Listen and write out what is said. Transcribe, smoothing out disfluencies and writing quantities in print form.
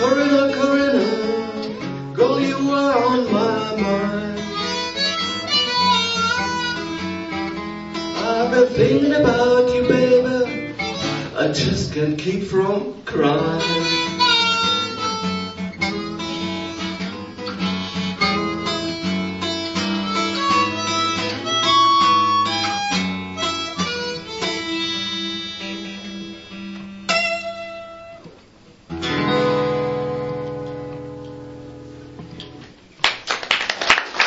Corinna, Corinna, girl, you are on my mind. I've been thinking about you, baby, I just can't keep from crying.